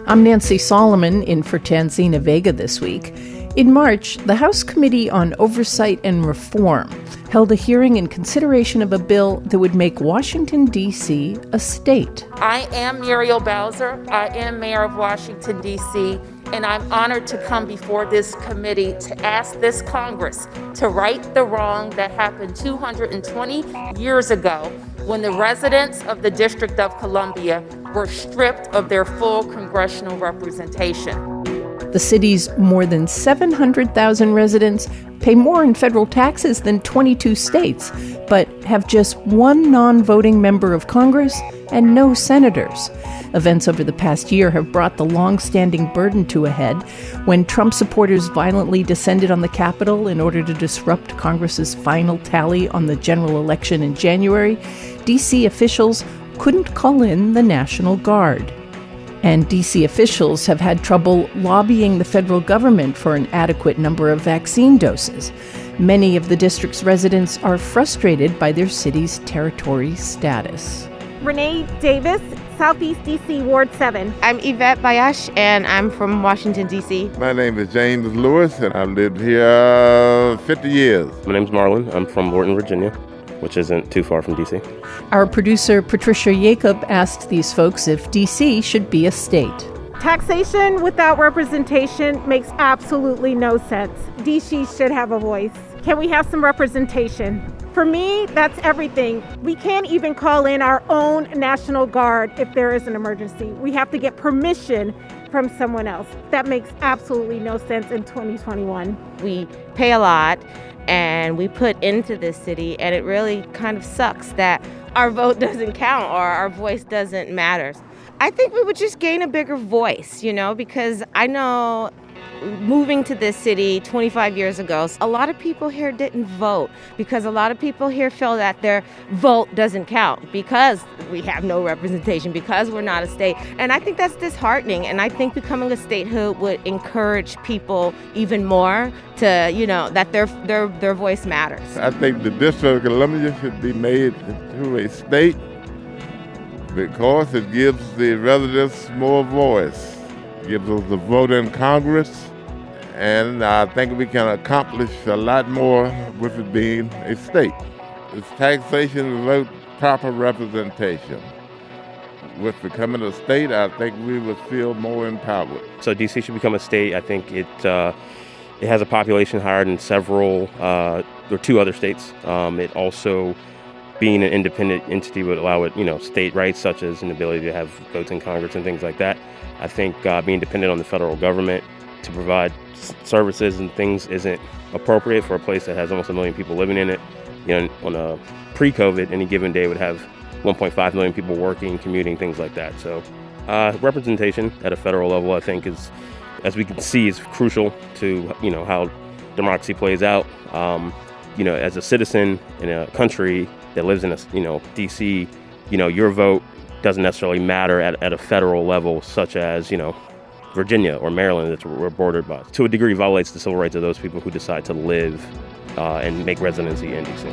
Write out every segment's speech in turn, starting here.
I'm Nancy Solomon, in for Tanzina Vega this week. In March, the House Committee on Oversight and Reform held a hearing in consideration of a bill that would make Washington, D.C. a state. I am Muriel Bowser. I am mayor of Washington, D.C., and I'm honored to come before this committee to ask this Congress to right the wrong that happened 220 years ago when the residents of the District of Columbia were stripped of their full congressional representation. The city's more than 700,000 residents pay more in federal taxes than 22 states, but have just one non-voting member of Congress and no senators. Events over the past year have brought the long-standing burden to a head when Trump supporters violently descended on the Capitol in order to disrupt Congress's final tally on the general election in January. D.C. officials couldn't call in the National Guard. And D.C. officials have had trouble lobbying the federal government for an adequate number of vaccine doses. Many of the district's residents are frustrated by their city's territory status. Renee Davis, Southeast D.C., Ward 7. I'm Yvette Bayash, and I'm from Washington, D.C. My name is James Lewis, and I've lived here 50 years. My name's Marlon. I'm from Lorton, Virginia, which isn't too far from D.C. Our producer, Patricia Jacob, asked these folks if D.C. should be a state. Taxation without representation makes absolutely no sense. D.C. should have a voice. Can we have some representation? For me, that's everything. We can't even call in our own National Guard if there is an emergency. We have to get permission from someone else. That makes absolutely no sense in 2021. We pay a lot and we put into this city, and it really kind of sucks that our vote doesn't count or our voice doesn't matter. I think we would just gain a bigger voice, because I know moving to this city 25 years ago, a lot of people here didn't vote because a lot of people here feel that their vote doesn't count because we have no representation, because we're not a state. And I think that's disheartening. And I think becoming a statehood would encourage people even more to, that their voice matters. I think the District of Columbia should be made into a state because it gives the residents more voice. Gives us a vote in Congress, and I think we can accomplish a lot more with it being a state. It's taxation without proper representation. With becoming a state, I think we would feel more empowered. So D.C. should become a state. I think it has a population higher than several or two other states. It also, being an independent entity, would allow it, state rights such as an ability to have votes in Congress and things like that. I think being dependent on the federal government to provide services and things isn't appropriate for a place that has almost 1 million people living in it. On a pre-COVID, any given day would have 1.5 million people working, commuting, things like that. So representation at a federal level, I think, is, as we can see, is crucial to, how democracy plays out. As a citizen in a country that lives in D.C., your vote doesn't necessarily matter at a federal level, such as, Virginia or Maryland that we're bordered by. To a degree, violates the civil rights of those people who decide to live and make residency in D.C.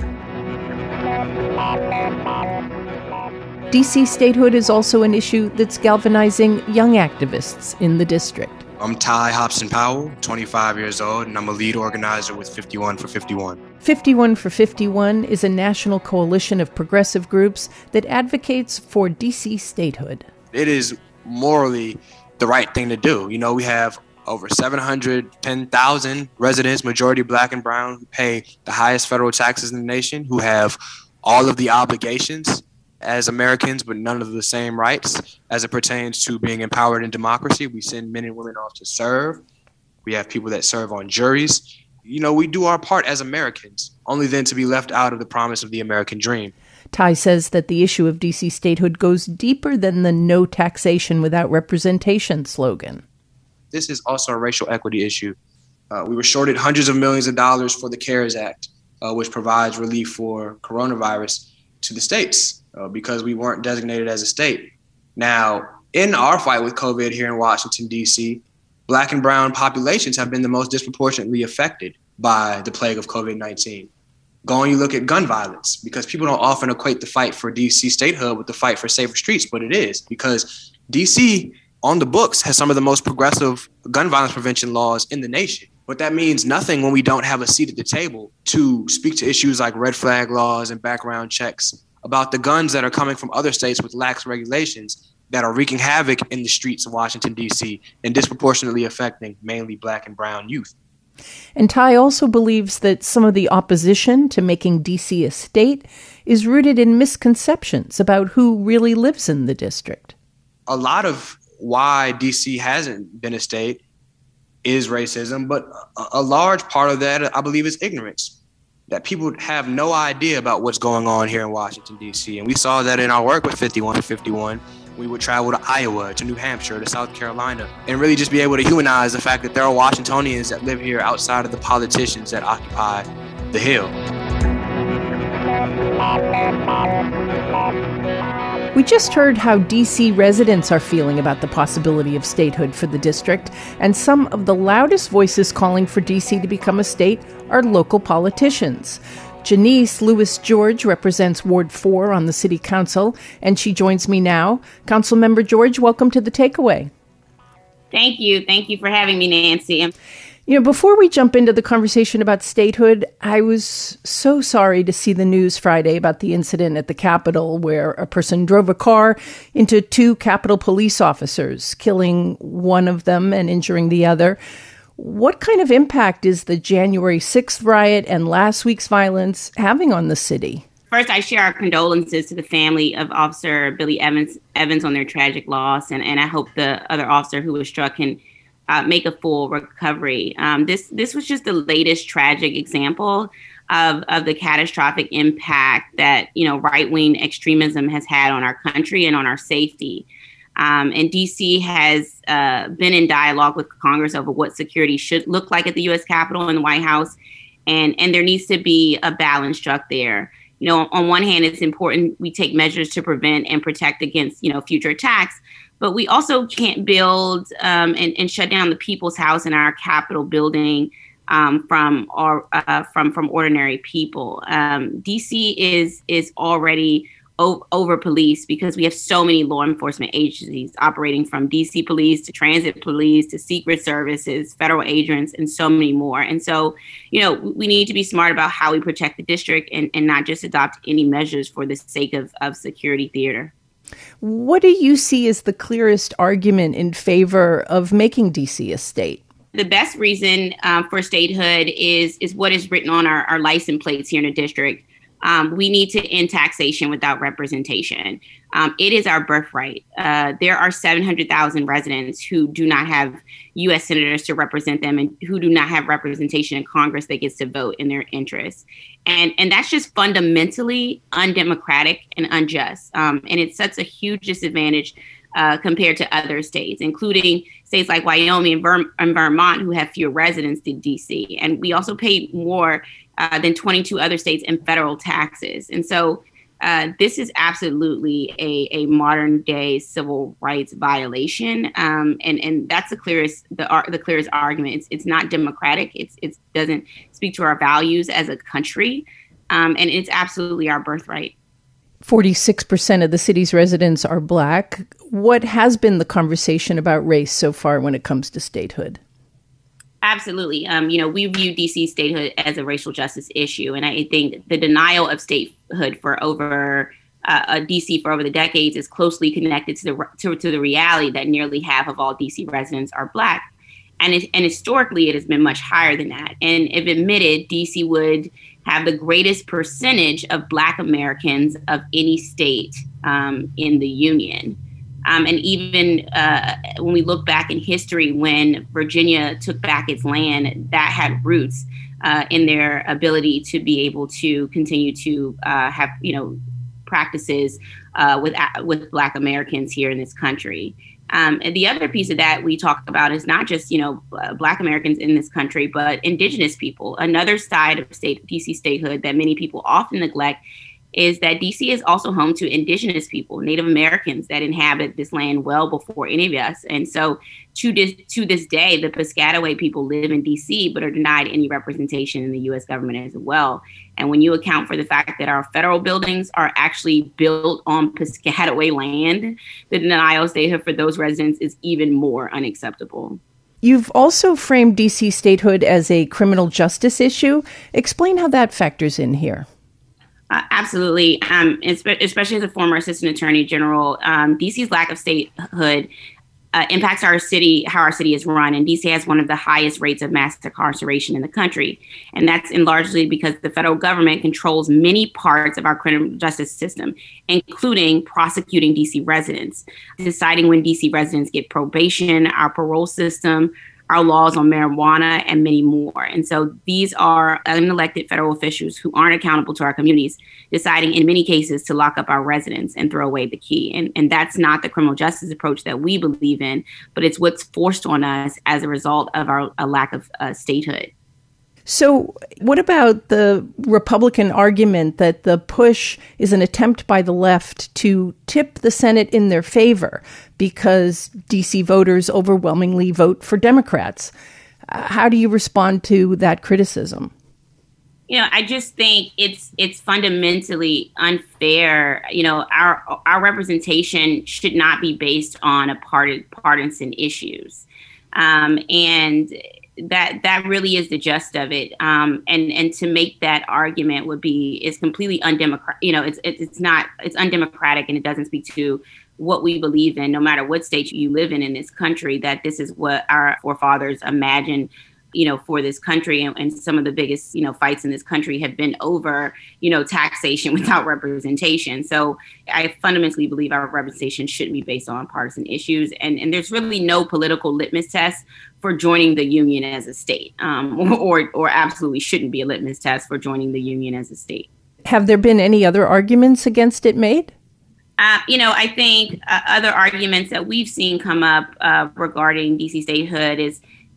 D.C. statehood is also an issue that's galvanizing young activists in the district. I'm Ty Hobson Powell, 25 years old, and I'm a lead organizer with 51 for 51. 51 for 51 is a national coalition of progressive groups that advocates for D.C. statehood. It is morally the right thing to do. We have over 710,000 residents, majority Black and brown, who pay the highest federal taxes in the nation, who have all of the obligations as Americans, but none of the same rights as it pertains to being empowered in democracy. We send men and women off to serve. We have people that serve on juries. We do our part as Americans, only then to be left out of the promise of the American dream. Ty says that the issue of D.C. statehood goes deeper than the no taxation without representation slogan. This is also a racial equity issue. We were shorted hundreds of millions of dollars for the CARES Act, which provides relief for coronavirus to the states because we weren't designated as a state. Now, in our fight with COVID here in Washington, D.C., Black and brown populations have been the most disproportionately affected by the plague of COVID-19. Go and you look at gun violence, because people don't often equate the fight for D.C. statehood with the fight for safer streets, but it is, because D.C. on the books, has some of the most progressive gun violence prevention laws in the nation. But that means nothing when we don't have a seat at the table to speak to issues like red flag laws and background checks about the guns that are coming from other states with lax regulations that are wreaking havoc in the streets of Washington, D.C., and disproportionately affecting mainly Black and brown youth. And Ty also believes that some of the opposition to making D.C. a state is rooted in misconceptions about who really lives in the district. A lot of why D.C. hasn't been a state is racism, but a large part of that, I believe, is ignorance. That people have no idea about what's going on here in Washington, D.C. And we saw that in our work with 5151. We would travel to Iowa, to New Hampshire, to South Carolina, and really just be able to humanize the fact that there are Washingtonians that live here outside of the politicians that occupy the Hill. We just heard how D.C. residents are feeling about the possibility of statehood for the district, and some of the loudest voices calling for D.C. to become a state are local politicians. Janice Lewis George represents Ward 4 on the City Council, and she joins me now. Councilmember George, welcome to The Takeaway. Thank you. Thank you for having me, Nancy. You know, before we jump into the conversation about statehood, I was so sorry to see the news Friday about the incident at the Capitol where a person drove a car into two Capitol police officers, killing one of them and injuring the other. What kind of impact is the January 6th riot and last week's violence having on the city? First, I share our condolences to the family of Officer Billy Evans on their tragic loss, and I hope the other officer who was struck can make a full recovery. This was just the latest tragic example of the catastrophic impact that, right-wing extremism has had on our country and on our safety. And DC has been in dialogue with Congress over what security should look like at the U.S. Capitol and the White House. And there needs to be a balance struck there. On one hand, it's important we take measures to prevent and protect against, future attacks. But we also can't build and shut down the People's House in our Capitol building from ordinary people. DC is already over policed because we have so many law enforcement agencies operating, from DC police to transit police to secret services, federal agents, and so many more. And so, we need to be smart about how we protect the district and not just adopt any measures for the sake of security theater. What do you see as the clearest argument in favor of making DC a state? The best reason for statehood is what is written on our license plates here in the district. We need to end taxation without representation. It is our birthright. There are 700,000 residents who do not have U.S. senators to represent them and who do not have representation in Congress that gets to vote in their interests. And that's just fundamentally undemocratic and unjust. And it sets a huge disadvantage compared to other states, including states like Wyoming and Vermont, who have fewer residents than D.C. And we also pay more than 22 other states in federal taxes. And so this is absolutely a modern day civil rights violation. And that's the clearest argument. It's not democratic. It doesn't speak to our values as a country. And it's absolutely our birthright. 46% of the city's residents are Black. What has been the conversation about race so far when it comes to statehood? Absolutely. We view DC statehood as a racial justice issue. And I think the denial of statehood for over DC for over the decades is closely connected to the reality that nearly half of all DC residents are Black. And historically, it has been much higher than that. And if admitted, DC would have the greatest percentage of Black Americans of any state in the Union. And even when we look back in history, when Virginia took back its land, that had roots in their ability to be able to continue to have, practices with Black Americans here in this country. And the other piece of that we talk about is not just, Black Americans in this country, but Indigenous people. Another side of DC statehood that many people often neglect is that DC is also home to indigenous people, Native Americans that inhabit this land well before any of us. And so to this day, the Piscataway people live in DC, but are denied any representation in the U.S. government as well. And when you account for the fact that our federal buildings are actually built on Piscataway land, the denial of statehood for those residents is even more unacceptable. You've also framed DC statehood as a criminal justice issue. Explain how that factors in here. Absolutely. Especially as a former assistant attorney general, DC's lack of statehood impacts our city, how our city is run. And DC has one of the highest rates of mass incarceration in the country. And that's largely because the federal government controls many parts of our criminal justice system, including prosecuting DC residents, deciding when DC residents get probation, our parole system, our laws on marijuana, and many more. And so these are unelected federal officials who aren't accountable to our communities, deciding in many cases to lock up our residents and throw away the key. And that's not the criminal justice approach that we believe in, but it's what's forced on us as a result of our lack of statehood. So what about the Republican argument that the push is an attempt by the left to tip the Senate in their favor because DC voters overwhelmingly vote for Democrats? How do you respond to that criticism? I just think it's fundamentally unfair. Our representation should not be based on partisan issues. And that really is the gist of it. And to make that argument is completely undemocratic. It's undemocratic, and it doesn't speak to what we believe in, no matter what state you live in this country, that this is what our forefathers imagined, for this country. And some of the biggest, fights in this country have been over, taxation without representation. So I fundamentally believe our representation shouldn't be based on partisan issues. And there's really no political litmus test for joining the union as a state, or absolutely shouldn't be a litmus test for joining the union as a state. Have there been any other arguments against it made? I think other arguments that we've seen come up regarding DC statehood is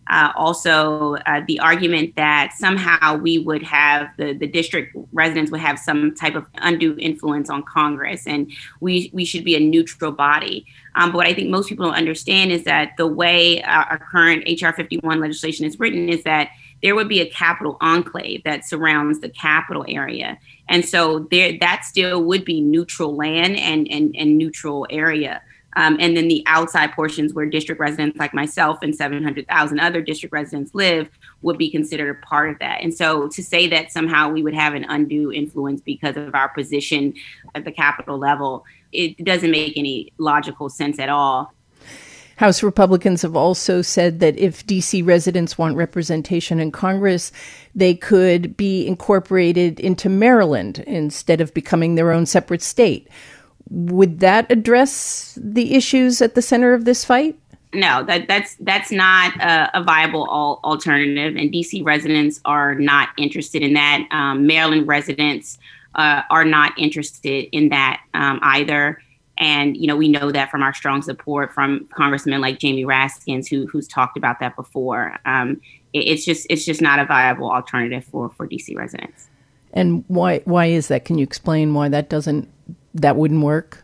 also the argument that somehow we would have the district residents would have some type of undue influence on Congress, and we should be a neutral body. But what I think most people don't understand is that the way our current HR 51 legislation is written is that there would be a capital enclave that surrounds the capital area. And so that still would be neutral land and neutral area. And then the outside portions where district residents like myself and 700,000 other district residents live would be considered a part of that. And so to say that somehow we would have an undue influence because of our position at the Capitol level, it doesn't make any logical sense at all. House Republicans have also said that if DC residents want representation in Congress, they could be incorporated into Maryland instead of becoming their own separate state. Would that address the issues at the center of this fight? No, that's not a viable alternative, and DC residents are not interested in that. Maryland residents are not interested in that either. And, we know that from our strong support from congressmen like Jamie Raskins, who's talked about that before. It's just not a viable alternative for DC residents. And why is that? Can you explain why that wouldn't work?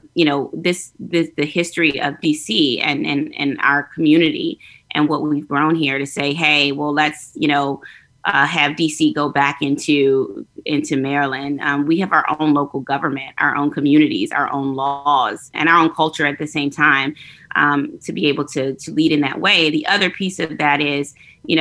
The history of DC and our community and what we've grown here to say, hey, well, let's, have DC go back into Maryland. We have our own local government, our own communities, our own laws, and our own culture at the same time, to be able to lead in that way. The other piece of that is,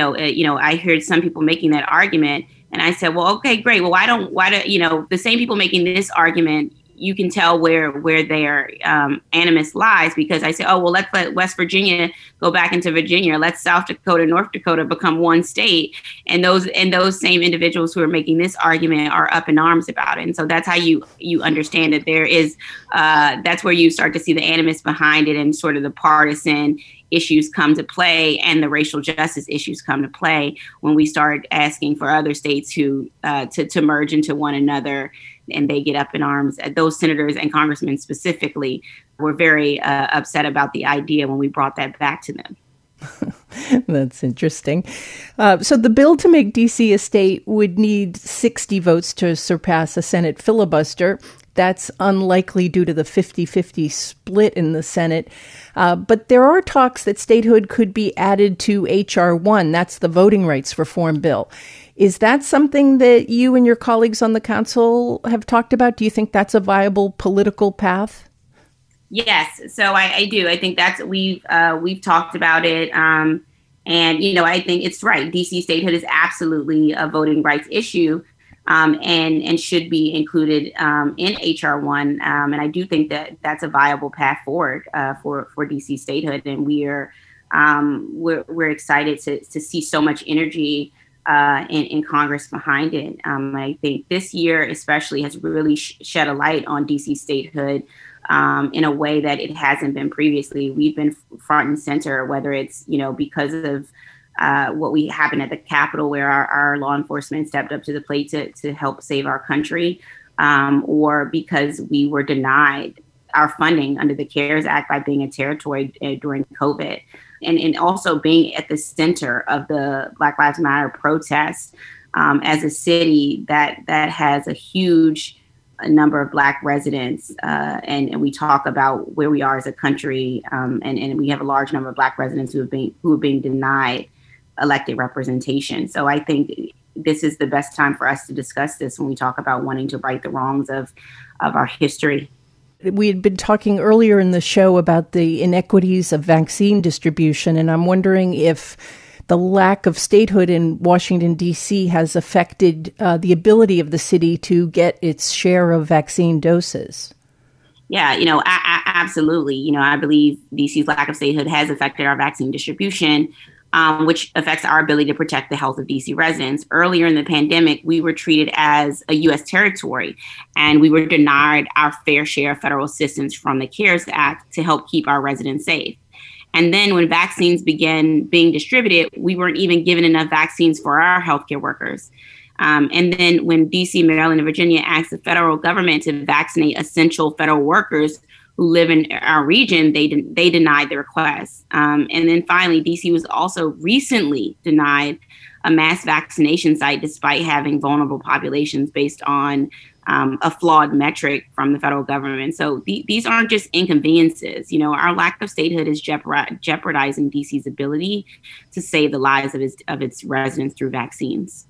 I heard some people making that argument, and I said, well, okay, great. Well, why don't the same people making this argument, you can tell where their animus lies, because I say, oh, well, let's let West Virginia go back into Virginia. Let's South Dakota, North Dakota become one state. And those same individuals who are making this argument are up in arms about it. And so that's how you understand that there is, that's where you start to see the animus behind it and sort of the partisan issues come to play and the racial justice issues come to play when we start asking for other states to merge into one another, and they get up in arms. Those senators and congressmen specifically were very upset about the idea when we brought that back to them. That's interesting. So the bill to make D.C. a state would need 60 votes to surpass a Senate filibuster. That's unlikely due to the 50-50 split in the Senate. But there are talks that statehood could be added to H.R. 1. That's the voting rights reform bill. Is that something that you and your colleagues on the council have talked about? Do you think that's a viable political path? Yes, so I do. I think that's we've talked about it, and I think it's right. DC statehood is absolutely a voting rights issue, and should be included in HR 1. And I do think that that's a viable path forward for DC statehood, and we're excited to see so much energy in Congress behind it. I think this year especially has really shed a light on DC statehood. In a way that it hasn't been previously. We've been front and center, whether it's, because of what we happened at the Capitol, where our law enforcement stepped up to the plate to help save our country, or because we were denied our funding under the CARES Act by being a territory during COVID. And also being at the center of the Black Lives Matter protests as a city that has a huge number of Black residents, and we talk about where we are as a country, and we have a large number of Black residents who are being denied elected representation. So I think this is the best time for us to discuss this when we talk about wanting to right the wrongs of our history. We had been talking earlier in the show about the inequities of vaccine distribution, and I'm wondering if the lack of statehood in Washington, D.C. has affected the ability of the city to get its share of vaccine doses. Yeah, absolutely. I believe D.C.'s lack of statehood has affected our vaccine distribution, which affects our ability to protect the health of D.C. residents. Earlier in the pandemic, we were treated as a U.S. territory, and we were denied our fair share of federal assistance from the CARES Act to help keep our residents safe. And then when vaccines began being distributed, we weren't even given enough vaccines for our healthcare workers. And then when D.C., Maryland, and Virginia asked the federal government to vaccinate essential federal workers who live in our region, they denied the request. And then finally, D.C. was also recently denied a mass vaccination site despite having vulnerable populations based on a flawed metric from the federal government. So these aren't just inconveniences. Our lack of statehood is jeopardizing D.C.'s ability to save the lives of its residents through vaccines.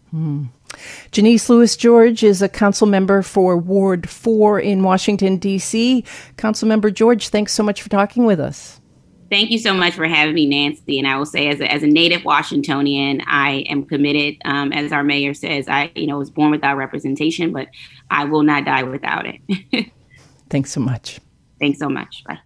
Janice Lewis-George is a council member for Ward 4 in Washington, D.C. Councilmember George, thanks so much for talking with us. Thank you so much for having me, Nancy. And I will say, as a native Washingtonian, I am committed. As our mayor says, I was born without representation, but I will not die without it. Thanks so much. Thanks so much. Bye.